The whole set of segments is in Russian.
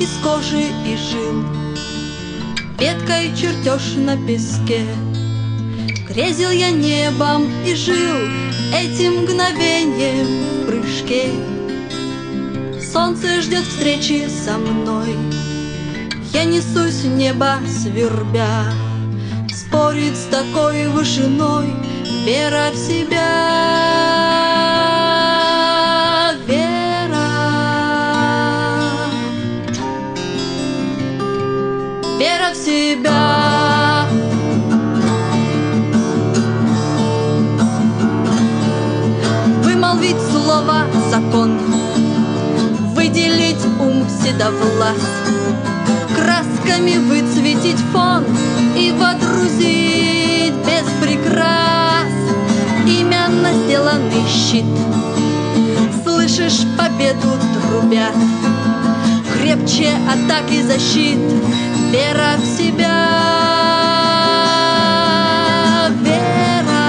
из кожи и жил, веткой чертеж на песке. Грезил я небом и жил этим мгновением в прыжке. Солнце ждет встречи со мной, я несусь в небо свербя. Спорит с такой вышиной вера в себя, вера, вера в себя. Вымолвить слово закон, выделить ум седовлас, красками выцветить фон и водрузить без прикрас имя на сделанный щит. Слышишь, победу трубят, крепче атаки защит. Вера в себя, вера,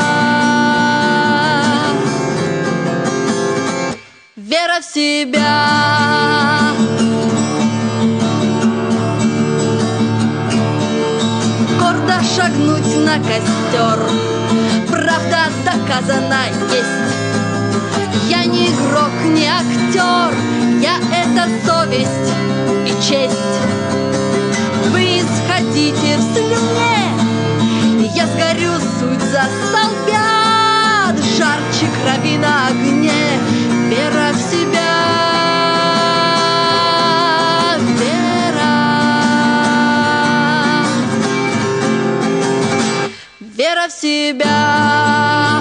вера в себя. Шагнуть на костер, правда доказана есть. Я не игрок, не актер, я — это совесть и честь. Вы исходите в слюне, я сгорю, суть застолбят, жарче крови на огне. Вера в себя, вера в себя.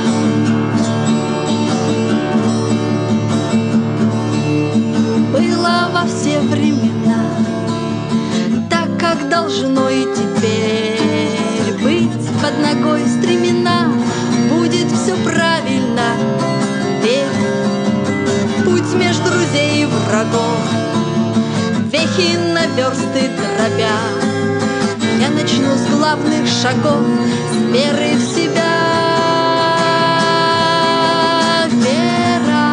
Было во все времена, так как должно и теперь быть. Под ногой стремена, будет все правильно, верь. Путь между друзей и врагов, вехи на версты дробя. Я начну с главных шагов, с веры в себя, вера,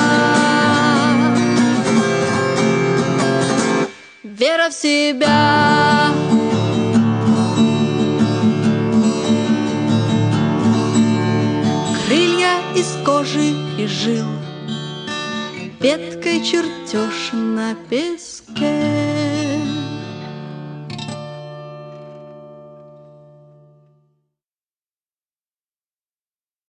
вера в себя. Крылья из кожи и жил, веткой чертеж на песке.